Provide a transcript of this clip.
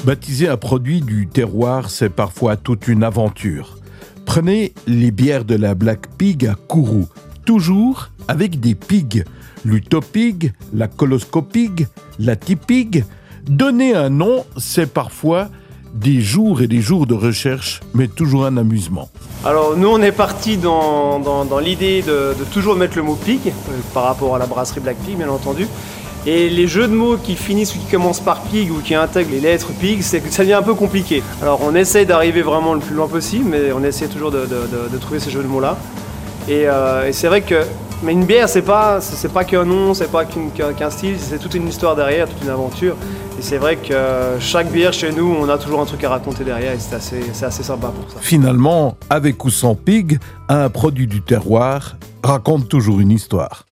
Baptiser un produit du terroir, c'est parfois toute une aventure. Prenez les bières de la Black Pig à Kourou, toujours avec des pigs. L'Utopig, la Coloscopig, la Tipig. Donner un nom, c'est parfois des jours et des jours de recherche, mais toujours un amusement. Alors nous on est parti dans l'idée de toujours mettre le mot pig, par rapport à la brasserie Black Pig bien entendu. Et les jeux de mots qui finissent ou qui commencent par pig ou qui intègrent les lettres pig, ça devient un peu compliqué. Alors on essaye d'arriver vraiment le plus loin possible, mais on essaie toujours de trouver ces jeux de mots-là. Et c'est vrai que mais une bière, c'est pas qu'un nom, c'est pas qu'un style, c'est toute une histoire derrière, toute une aventure. Et c'est vrai que chaque bière chez nous, on a toujours un truc à raconter derrière et c'est assez sympa pour ça. Finalement, avec ou sans pig, un produit du terroir raconte toujours une histoire.